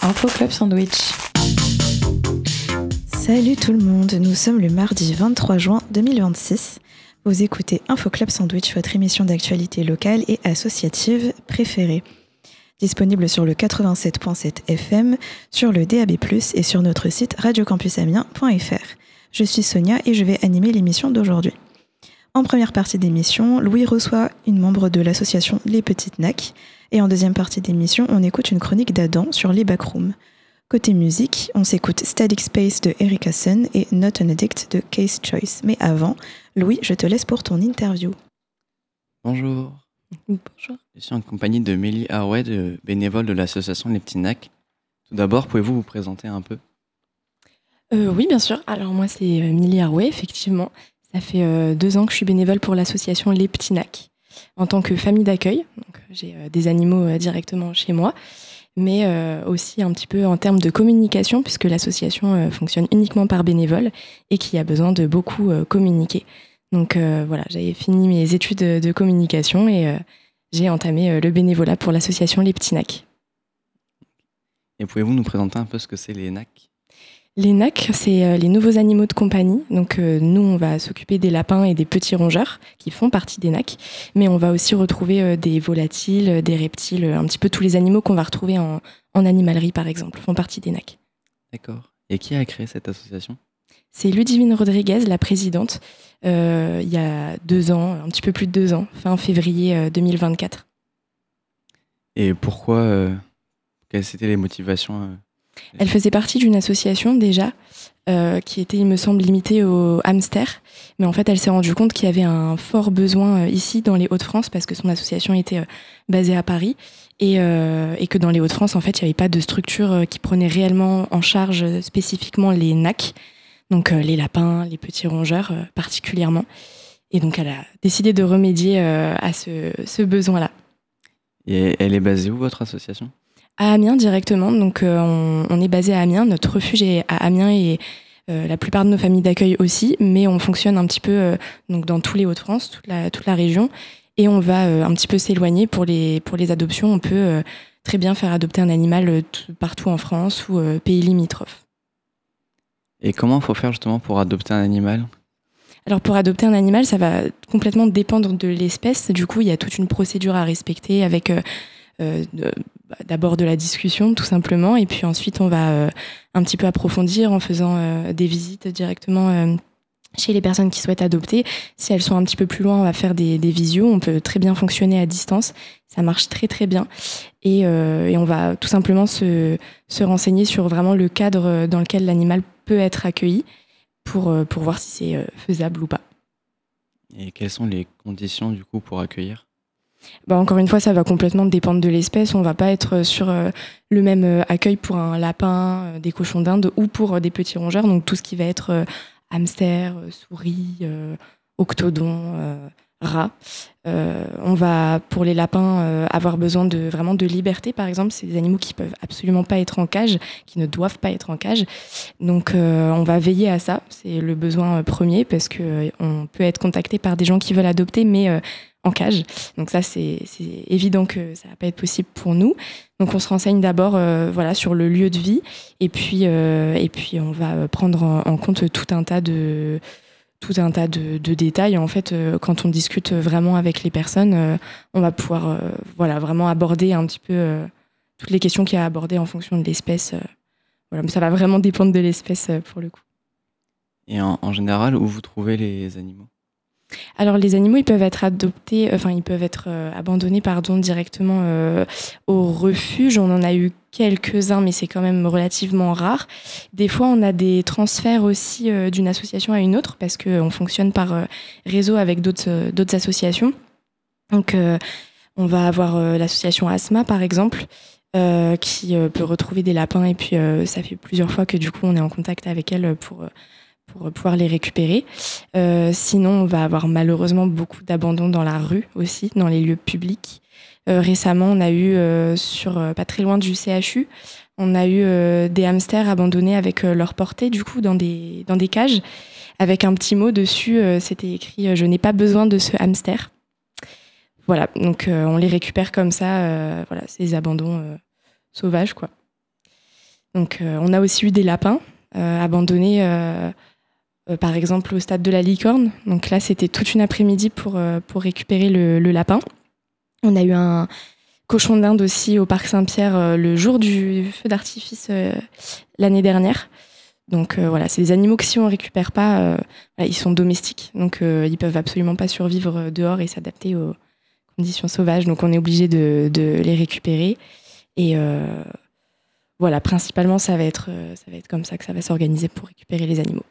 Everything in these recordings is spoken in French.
Info Club Sandwich. Salut tout le monde, nous sommes le mardi 23 juin 2026. Vous écoutez Info Club Sandwich, votre émission d'actualité locale et associative préférée. Disponible sur le 87.7 FM, sur le DAB+, et sur notre site radiocampusamiens.fr. Je suis Sonia et je vais animer l'émission d'aujourd'hui. En première partie d'émission, Louis reçoit une membre de l'association Les Petites Nacs. Et en deuxième partie d'émission, on écoute une chronique d'Adam sur les backrooms. Côté musique, on s'écoute Static Space de Erika Sun et Not an Addict de Case Choice. Mais avant, Louis, je te laisse pour ton interview. Bonjour. Bonjour. Je suis en compagnie de Mélie Harway, bénévole de l'association Les Petits Nacs. Tout d'abord, pouvez-vous vous présenter un peu ? Oui, bien sûr. Alors moi, c'est Mélie Harway, effectivement. Ça fait 2 ans que je suis bénévole pour l'association Les Petits Nacs en tant que famille d'accueil. Donc, j'ai des animaux directement chez moi, mais aussi un petit peu en termes de communication, puisque l'association fonctionne uniquement par bénévoles et qui a besoin de beaucoup communiquer. Donc voilà, j'avais fini mes études de communication et j'ai entamé le bénévolat pour l'association Les Petits Nacs. Et pouvez-vous nous présenter un peu ce que c'est les nacs ? Les nacs, c'est les nouveaux animaux de compagnie. Donc nous, on va s'occuper des lapins et des petits rongeurs qui font partie des nacs. Mais on va aussi retrouver des volatiles, des reptiles, un petit peu tous les animaux qu'on va retrouver en animalerie, par exemple, font partie des nacs. D'accord. Et qui a créé cette association ? C'est Ludivine Rodriguez, la présidente, il y a 2 ans, un petit peu plus de 2 ans, fin février 2024. Et pourquoi quelles étaient les motivations Elle faisait partie d'une association déjà qui était, il me semble, limitée aux hamsters. Mais en fait, elle s'est rendue compte qu'il y avait un fort besoin ici, dans les Hauts-de-France, parce que son association était basée à Paris. Et que dans les Hauts-de-France, en fait, il n'y avait pas de structure qui prenait réellement en charge spécifiquement les nacs. Donc les lapins, les petits rongeurs particulièrement. Et donc, elle a décidé de remédier à ce besoin-là. Et elle est basée où, votre association ? À Amiens directement, donc on est basé à Amiens, notre refuge est à Amiens et la plupart de nos familles d'accueil aussi, mais on fonctionne un petit peu donc dans tous les Hauts-de-France, toute la région, et on va un petit peu s'éloigner pour les adoptions. On peut très bien faire adopter un animal partout en France ou pays limitrophes. Et comment il faut faire justement pour adopter un animal ? Alors pour adopter un animal, ça va complètement dépendre de l'espèce. Du coup, il y a toute une procédure à respecter avec d'abord de la discussion tout simplement, et puis ensuite on va un petit peu approfondir en faisant des visites directement chez les personnes qui souhaitent adopter. Si elles sont un petit peu plus loin, on va faire des visios. On peut très bien fonctionner à distance, ça marche très très bien, et on va tout simplement se renseigner sur vraiment le cadre dans lequel l'animal peut être accueilli pour voir si c'est faisable ou pas. Et quelles sont les conditions du coup pour accueillir ? Encore une fois, ça va complètement dépendre de l'espèce. On va pas être sur le même accueil pour un lapin, des cochons d'Inde ou pour des petits rongeurs. Donc tout ce qui va être hamster, souris, octodon, rat. On va, pour les lapins, avoir besoin vraiment de liberté, par exemple. C'est des animaux qui peuvent absolument pas être en cage, qui ne doivent pas être en cage. Donc on va veiller à ça. C'est le besoin premier, parce que on peut être contacté par des gens qui veulent adopter, mais en cage. Donc ça, c'est évident que ça va pas être possible pour nous. Donc on se renseigne d'abord sur le lieu de vie, et puis on va prendre en compte tout un tas de détails. En fait, quand on discute vraiment avec les personnes, on va pouvoir vraiment aborder un petit peu toutes les questions qu'il y a à aborder en fonction de l'espèce. Mais ça va vraiment dépendre de l'espèce pour le coup. Et en général, où vous trouvez les animaux ? Alors les animaux, ils peuvent être adoptés, ils peuvent être abandonnés directement au refuge. On en a eu quelques-uns, mais c'est quand même relativement rare. Des fois, on a des transferts aussi d'une association à une autre, parce qu'on fonctionne par réseau avec d'autres associations. Donc on va avoir l'association Asma, par exemple, qui peut retrouver des lapins, et puis ça fait plusieurs fois que du coup on est en contact avec elle pour pouvoir les récupérer. Sinon, on va avoir malheureusement beaucoup d'abandons dans la rue aussi, dans les lieux publics. Récemment, on a eu, pas très loin du CHU, on a eu des hamsters abandonnés avec leur portée, du coup, dans des cages, avec un petit mot dessus, c'était écrit « Je n'ai pas besoin de ce hamster ». Voilà, donc on les récupère comme ça, ces abandons sauvages, quoi. Donc on a aussi eu des lapins abandonnés, par exemple au stade de la Licorne. Donc là, c'était toute une après-midi pour récupérer le lapin. On a eu un cochon d'Inde aussi au Parc Saint-Pierre le jour du feu d'artifice l'année dernière. Donc voilà, c'est des animaux que si on ne récupère pas, ils sont domestiques. Donc ils ne peuvent absolument pas survivre dehors et s'adapter aux conditions sauvages. Donc on est obligé de les récupérer. Et voilà, principalement, ça va être comme ça que ça va s'organiser pour récupérer les animaux.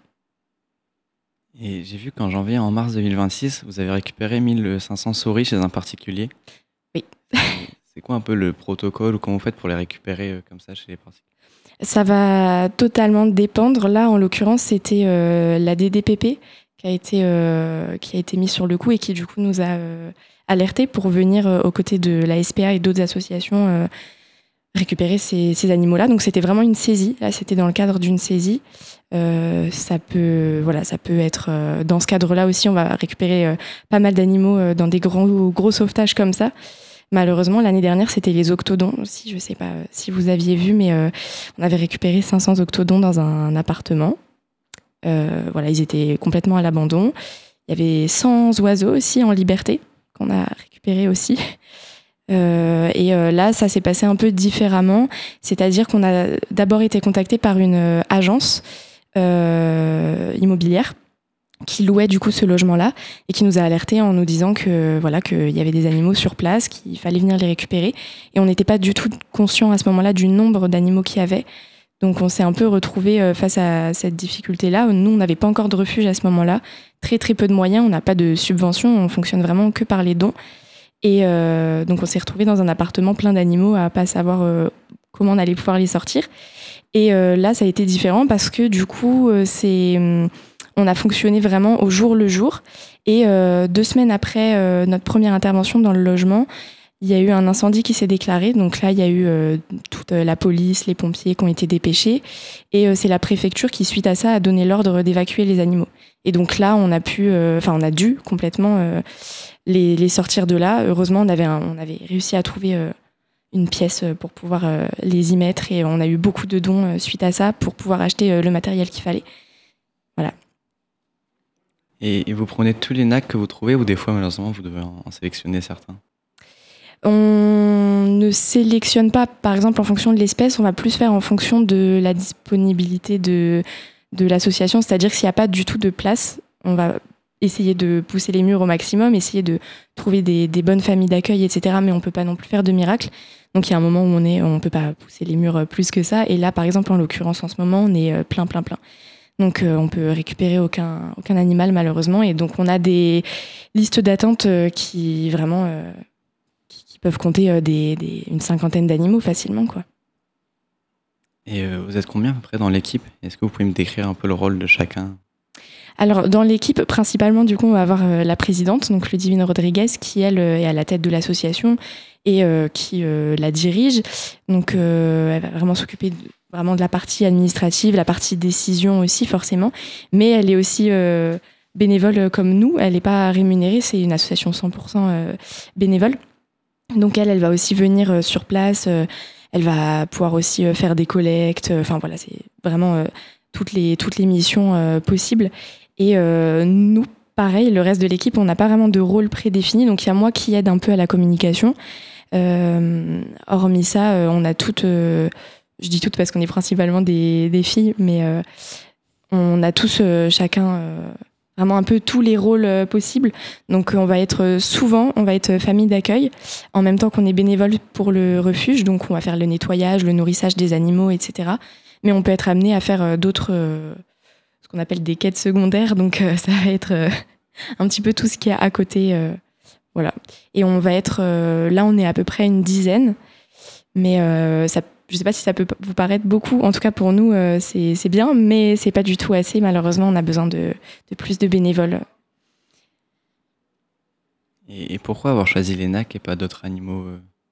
Et j'ai vu qu'en janvier, en mars 2026, vous avez récupéré 1500 souris chez un particulier. Oui. C'est quoi un peu le protocole ou comment vous faites pour les récupérer comme ça chez les particuliers? Ça va totalement dépendre. Là, en l'occurrence, c'était la DDPP qui a été mise sur le coup et qui, du coup, nous a alertés pour venir aux côtés de la SPA et d'autres associations récupérer ces animaux-là. Donc, c'était vraiment une saisie. Là, c'était dans le cadre d'une saisie. Ça peut être dans ce cadre-là aussi. On va récupérer pas mal d'animaux dans des gros sauvetages comme ça. Malheureusement, l'année dernière, c'était les octodons aussi. Je ne sais pas si vous aviez vu, mais on avait récupéré 500 octodons dans un appartement. Voilà, ils étaient complètement à l'abandon. Il y avait 100 oiseaux aussi en liberté qu'on a récupérés aussi. Là, ça s'est passé un peu différemment. C'est-à-dire qu'on a d'abord été contacté par une agence immobilière qui louait du coup ce logement-là et qui nous a alertés en nous disant que voilà qu'il y avait des animaux sur place, qu'il fallait venir les récupérer. Et on n'était pas du tout conscient à ce moment-là du nombre d'animaux qu'il y avait. Donc on s'est un peu retrouvés face à cette difficulté-là. Nous, on n'avait pas encore de refuge à ce moment-là. Très très peu de moyens, on n'a pas de subvention, on fonctionne vraiment que par les dons. Et donc on s'est retrouvés dans un appartement plein d'animaux à pas savoir comment on allait pouvoir les sortir. Et là, ça a été différent parce que du coup, on a fonctionné vraiment au jour le jour. Et 2 semaines après notre première intervention dans le logement, il y a eu un incendie qui s'est déclaré. Donc là, il y a eu toute la police, les pompiers qui ont été dépêchés. Et c'est la préfecture qui, suite à ça, a donné l'ordre d'évacuer les animaux. Et donc là, on a dû complètement les sortir de là. Heureusement, on avait réussi à trouver une pièce pour pouvoir les y mettre. Et on a eu beaucoup de dons suite à ça pour pouvoir acheter le matériel qu'il fallait. Voilà. Et vous prenez tous les NAC que vous trouvez ou des fois, malheureusement, vous devez en sélectionner certains? On ne sélectionne pas, par exemple, en fonction de l'espèce. On va plus faire en fonction de la disponibilité de l'association. C'est-à-dire que s'il n'y a pas du tout de place, on va essayer de pousser les murs au maximum, essayer de trouver des bonnes familles d'accueil, etc. Mais on ne peut pas non plus faire de miracle. Donc il y a un moment où on ne peut pas pousser les murs plus que ça. Et là, par exemple, en l'occurrence, en ce moment, on est plein. Donc on peut récupérer aucun animal, malheureusement. Et donc on a des listes d'attente qui vraiment qui peuvent compter une 50aine d'animaux facilement, quoi. Et vous êtes combien à peu près dans l'équipe? Est-ce que vous pouvez me décrire un peu le rôle de chacun? Alors, dans l'équipe, principalement, du coup, on va avoir la présidente, donc Ludivine Rodriguez, qui, elle, est à la tête de l'association et qui la dirige. Donc, elle va vraiment s'occuper vraiment de la partie administrative, la partie décision aussi, forcément. Mais elle est aussi bénévole comme nous. Elle n'est pas rémunérée, c'est une association 100% bénévole. Donc, elle va aussi venir sur place. Elle va pouvoir aussi faire des collectes. Enfin, voilà, c'est vraiment toutes les missions possibles. Et nous, pareil, le reste de l'équipe, on n'a pas vraiment de rôle prédéfini. Donc, il y a moi qui aide un peu à la communication. Hormis ça, on a toutes... je dis toutes parce qu'on est principalement des filles, mais on a tous chacun vraiment un peu tous les rôles possibles. Donc, on va être famille d'accueil, en même temps qu'on est bénévole pour le refuge. Donc, on va faire le nettoyage, le nourrissage des animaux, etc. Mais on peut être amené à faire d'autres... ce qu'on appelle des quêtes secondaires, donc ça va être un petit peu tout ce qu'il y a à côté, voilà. Et on va être, là on est à peu près une dizaine, mais je sais pas si ça peut vous paraître beaucoup, en tout cas pour nous c'est bien, mais c'est pas du tout assez, malheureusement on a besoin de plus de bénévoles. Et pourquoi avoir choisi les NAC et pas d'autres animaux?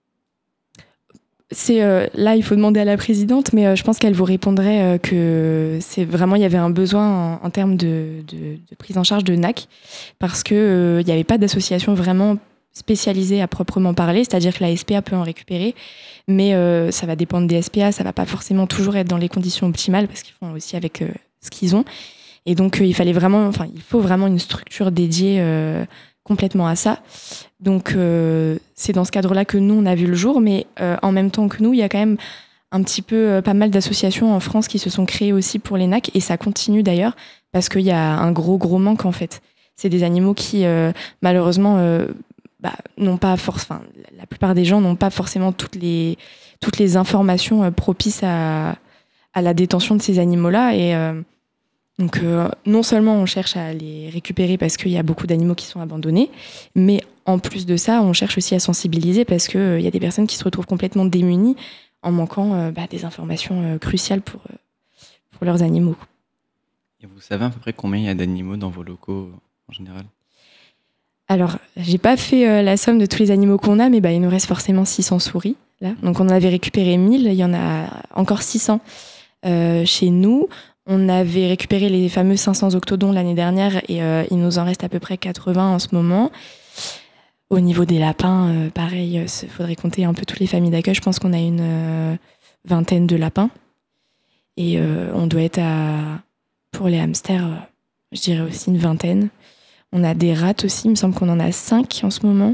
C'est là, il faut demander à la présidente, mais je pense qu'elle vous répondrait que c'est vraiment, il y avait un besoin en termes de prise en charge de NAC, parce que il n'y avait pas d'association vraiment spécialisées à proprement parler, c'est-à-dire que la SPA peut en récupérer, mais ça va dépendre des SPA, ça va pas forcément toujours être dans les conditions optimales parce qu'ils font aussi avec ce qu'ils ont. Et donc il faut vraiment une structure dédiée complètement à ça. Donc c'est dans ce cadre-là que nous on a vu le jour, mais en même temps que nous, il y a quand même un petit peu pas mal d'associations en France qui se sont créées aussi pour les NAC, et ça continue d'ailleurs parce qu'il y a un gros manque en fait. C'est des animaux qui malheureusement n'ont pas la plupart des gens n'ont pas forcément toutes les informations propices à la détention de ces animaux-là, et donc non seulement on cherche à les récupérer parce qu'il y a beaucoup d'animaux qui sont abandonnés, mais en plus de ça, on cherche aussi à sensibiliser parce qu'il y a des personnes qui se retrouvent complètement démunies en manquant des informations cruciales pour leurs animaux. Et vous savez à peu près combien il y a d'animaux dans vos locaux en général ? Alors, j'ai pas fait la somme de tous les animaux qu'on a, mais il nous reste forcément 600 souris, là. Donc on en avait récupéré 1000, il y en a encore 600 chez nous. On avait récupéré les fameux 500 octodons l'année dernière, et il nous en reste à peu près 80 en ce moment. Au niveau des lapins, pareil, il faudrait compter un peu toutes les familles d'accueil. Je pense qu'on a une vingtaine de lapins. Et on doit être pour les hamsters, je dirais aussi une vingtaine. On a des rats aussi, il me semble qu'on en a 5 en ce moment.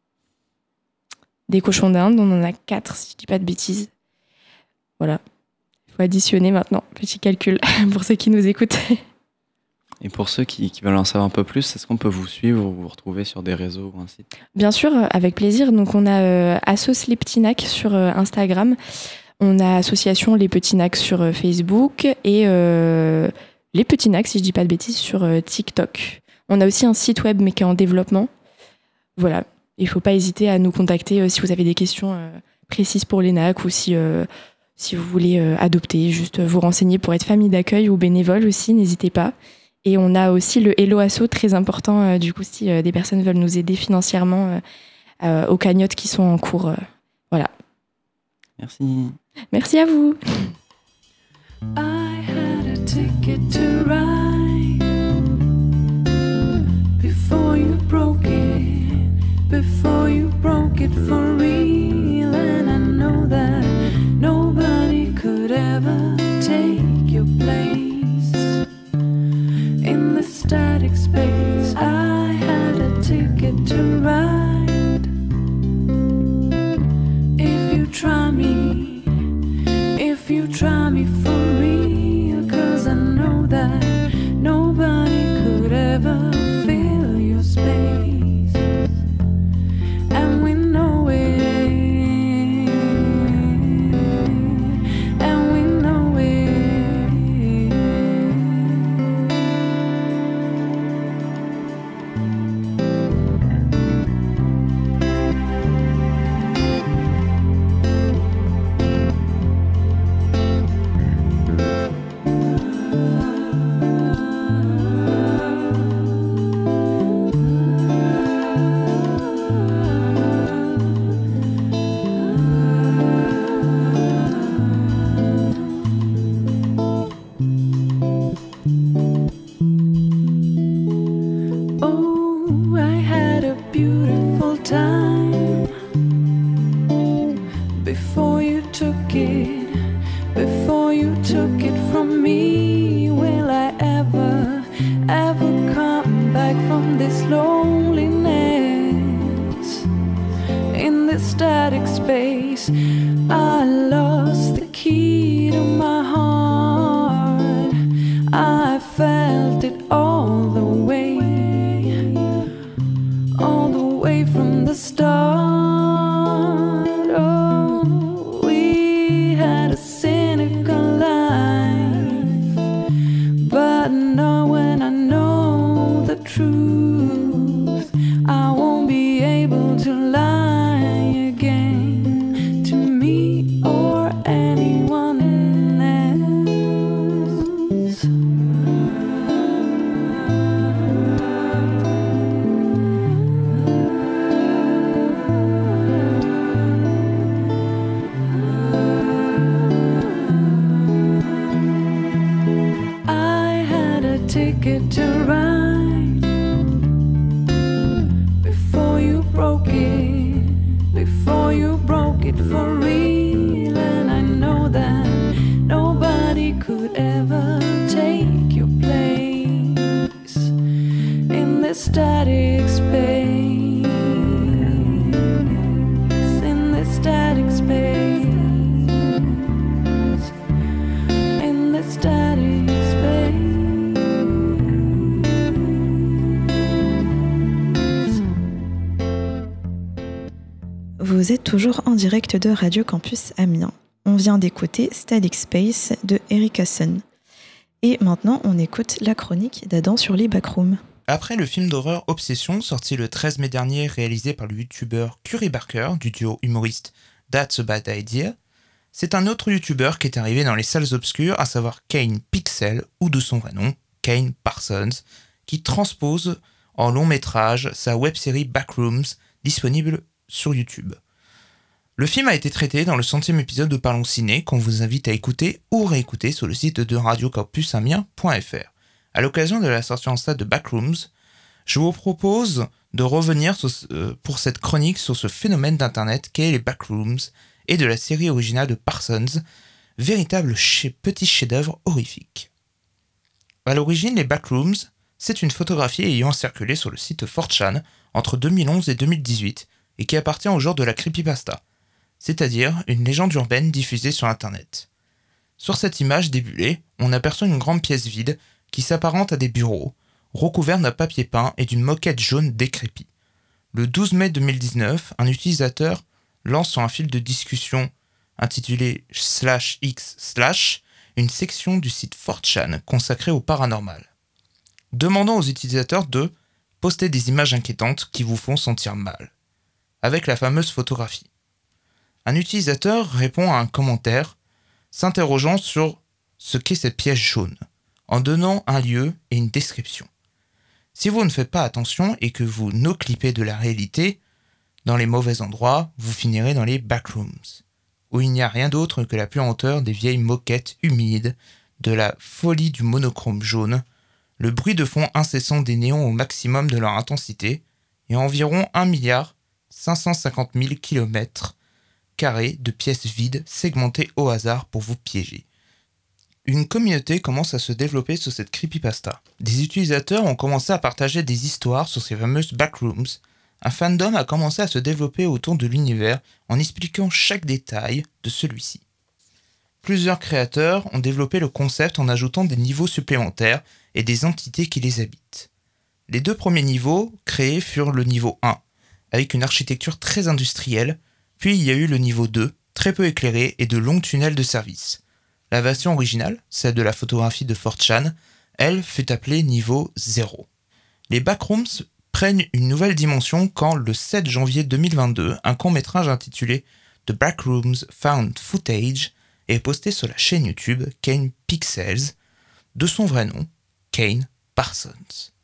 Des cochons d'Inde, on en a 4, si je dis pas de bêtises. Voilà. Il faut additionner maintenant, petit calcul, pour ceux qui nous écoutent. Et pour ceux qui veulent en savoir un peu plus, est-ce qu'on peut vous suivre ou vous retrouver sur des réseaux ou un site ? Bien sûr, avec plaisir. Donc on a Assos Les Petits Nacs sur Instagram. On a Association Les Petits Nacs sur Facebook et Les Petits Nacs, si je dis pas de bêtises, sur TikTok. On a aussi un site web mais qui est en développement. Voilà, il faut pas hésiter à nous contacter si vous avez des questions précises pour les nacs, ou si vous voulez adopter, juste vous renseigner pour être famille d'accueil ou bénévole aussi, n'hésitez pas. Et on a aussi le Hello Asso, très important, du coup, si des personnes veulent nous aider financièrement aux cagnottes qui sont en cours. Voilà. Merci. Merci à vous. I had a ticket to ride before you broke it for real, and I know that nobody could ever take your place in the static space. I had a ticket to ride. If you try me for real, 'cause I know that nobody could ever fill your space, and we know it, and we know it. Oh, I had a beautiful time before you took it from me. Will I ever come back from this loneliness in this static space? I lost the key to my heart. I felt it all the way from the start. Oh, we had a cynical life, but now when I know the truth, I won't be able to lie again to me or anyone else. I had a ticket to ride before you broke it. Vous êtes toujours en direct de Radio Campus Amiens. On vient d'écouter Static Space de Eric Hasson. Et maintenant, on écoute la chronique d'Adam sur les backrooms. Après le film d'horreur Obsession, sorti le 13 mai dernier, réalisé par le youtubeur Curry Barker du duo humoriste That's a Bad Idea, c'est un autre youtubeur qui est arrivé dans les salles obscures, à savoir Kane Pixel, ou de son vrai nom, Kane Parsons, qui transpose en long métrage sa web-série Backrooms, disponible sur YouTube. Le film a été traité dans le 100e épisode de Parlons Ciné, qu'on vous invite à écouter ou réécouter sur le site de radiocampusamiens.fr. À l'occasion de la sortie en salle de Backrooms, je vous propose de revenir pour cette chronique sur ce phénomène d'internet qu'est les Backrooms et de la série originale de Parsons, véritable petit chef-d'œuvre horrifique. À l'origine, les Backrooms, c'est une photographie ayant circulé sur le site 4chan entre 2011 et 2018 et qui appartient au genre de la creepypasta, c'est-à-dire une légende urbaine diffusée sur internet. Sur cette image débulée, on aperçoit une grande pièce vide qui s'apparente à des bureaux, recouverts d'un papier peint et d'une moquette jaune décrépie. Le 12 mai 2019, un utilisateur lance sur un fil de discussion intitulé /x/ une section du site 4chan consacrée au paranormal, demandant aux utilisateurs de poster des images inquiétantes qui vous font sentir mal, avec la fameuse photographie. Un utilisateur répond à un commentaire s'interrogeant sur ce qu'est cette pièce jaune, en donnant un lieu et une description. Si vous ne faites pas attention et que vous no-clippez de la réalité, dans les mauvais endroits, vous finirez dans les backrooms, où il n'y a rien d'autre que la puanteur des vieilles moquettes humides, de la folie du monochrome jaune, le bruit de fond incessant des néons au maximum de leur intensité, et environ 1,550,000 km² de pièces vides segmentées au hasard pour vous piéger. Une communauté commence à se développer sur cette creepypasta. Des utilisateurs ont commencé à partager des histoires sur ces fameuses backrooms. Un fandom a commencé à se développer autour de l'univers en expliquant chaque détail de celui-ci. Plusieurs créateurs ont développé le concept en ajoutant des niveaux supplémentaires et des entités qui les habitent. Les 2 premiers niveaux créés furent le niveau 1, avec une architecture très industrielle, puis il y a eu le niveau 2, très peu éclairé et de longs tunnels de service. La version originale, celle de la photographie de 4chan, elle fut appelée niveau 0. Les backrooms prennent une nouvelle dimension quand, le 7 janvier 2022, un court-métrage intitulé The Backrooms Found Footage est posté sur la chaîne YouTube Kane Pixels, de son vrai nom, Kane Parsons.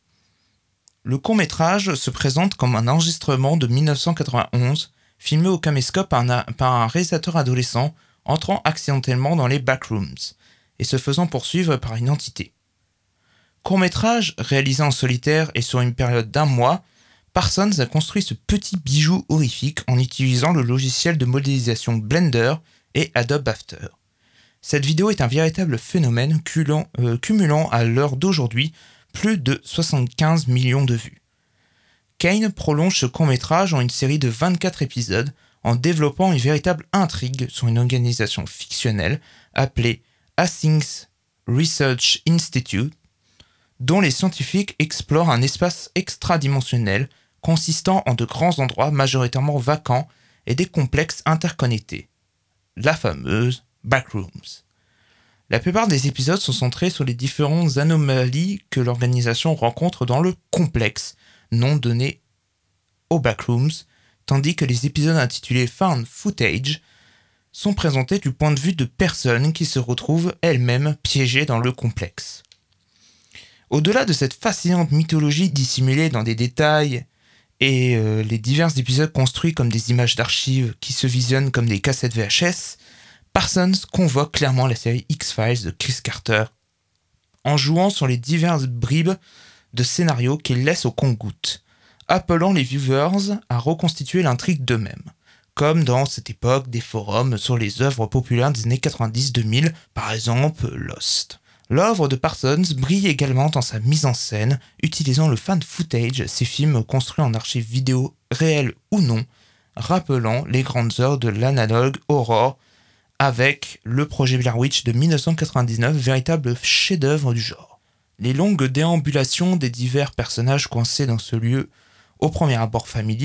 Le court-métrage se présente comme un enregistrement de 1991, filmé au caméscope par un réalisateur adolescent entrant accidentellement dans les backrooms et se faisant poursuivre par une entité. Court-métrage réalisé en solitaire et sur une période d'1 mois, Parsons a construit ce petit bijou horrifique en utilisant le logiciel de modélisation Blender et Adobe After. Cette vidéo est un véritable phénomène cumulant à l'heure d'aujourd'hui plus de 75 millions de vues. Kane prolonge ce court-métrage en une série de 24 épisodes en développant une véritable intrigue sur une organisation fictionnelle appelée Hastings Research Institute, dont les scientifiques explorent un espace extradimensionnel consistant en de grands endroits majoritairement vacants et des complexes interconnectés, la fameuse Backrooms. La plupart des épisodes sont centrés sur les différentes anomalies que l'organisation rencontre dans le complexe, nom donné aux Backrooms, tandis que les épisodes intitulés Found Footage sont présentés du point de vue de personnes qui se retrouvent elles-mêmes piégées dans le complexe. Au-delà de cette fascinante mythologie dissimulée dans des détails et les divers épisodes construits comme des images d'archives qui se visionnent comme des cassettes VHS, Parsons convoque clairement la série X-Files de Chris Carter en jouant sur les diverses bribes de scénarios qu'il laisse au compte-gouttes, appelant les viewers à reconstituer l'intrigue d'eux-mêmes, comme dans cette époque des forums sur les œuvres populaires des années 90-2000, par exemple Lost. L'œuvre de Parsons brille également dans sa mise en scène, utilisant le fan footage, ces films construits en archives vidéo réelles ou non, rappelant les grandes heures de l'analogue horror avec le projet Blair Witch de 1999, véritable chef-d'œuvre du genre. Les longues déambulations des divers personnages coincés dans ce lieu au premier abord familier,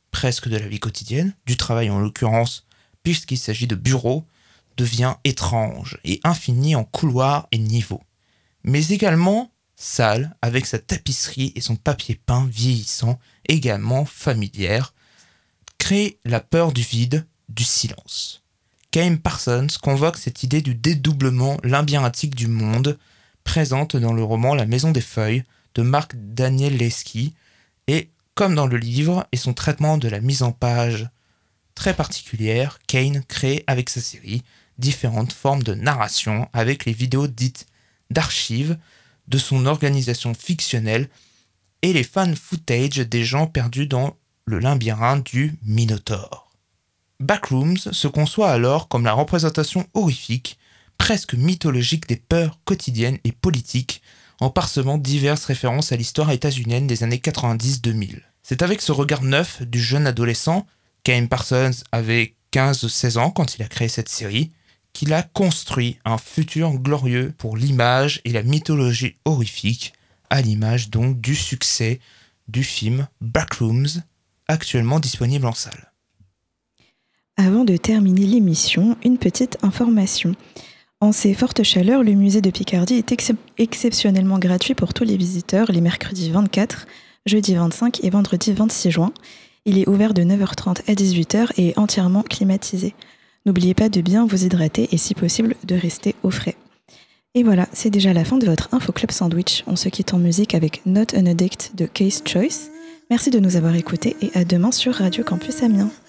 presque de la vie quotidienne, du travail en l'occurrence, puisqu'il s'agit de bureaux, devient étrange et infini en couloirs et niveaux. Mais également sale, avec sa tapisserie et son papier peint vieillissant, également familière, crée la peur du vide, du silence. K.M. Parsons convoque cette idée du dédoublement labyrinthique du monde, présente dans le roman La Maison des Feuilles de Mark Danielewski, et comme dans le livre et son traitement de la mise en page très particulière, Kane crée avec sa série différentes formes de narration avec les vidéos dites d'archives de son organisation fictionnelle et les fan footage des gens perdus dans le labyrinthe du Minotaure. Backrooms se conçoit alors comme la représentation horrifique, presque mythologique des peurs quotidiennes et politiques, en parsemant diverses références à l'histoire états-unienne des années 90-2000. C'est avec ce regard neuf du jeune adolescent, K.M. Parsons avait 15-16 ans quand il a créé cette série, qu'il a construit un futur glorieux pour l'image et la mythologie horrifique, à l'image donc du succès du film Backrooms, actuellement disponible en salle. Avant de terminer l'émission, une petite information. En ces fortes chaleurs, le musée de Picardie est exceptionnellement gratuit pour tous les visiteurs les mercredis 24, jeudi 25 et vendredi 26 juin. Il est ouvert de 9h30 à 18h et est entièrement climatisé. N'oubliez pas de bien vous hydrater et si possible de rester au frais. Et voilà, c'est déjà la fin de votre Info Club Sandwich. On se quitte en musique avec Not an Addict de Case Choice. Merci de nous avoir écoutés et à demain sur Radio Campus Amiens.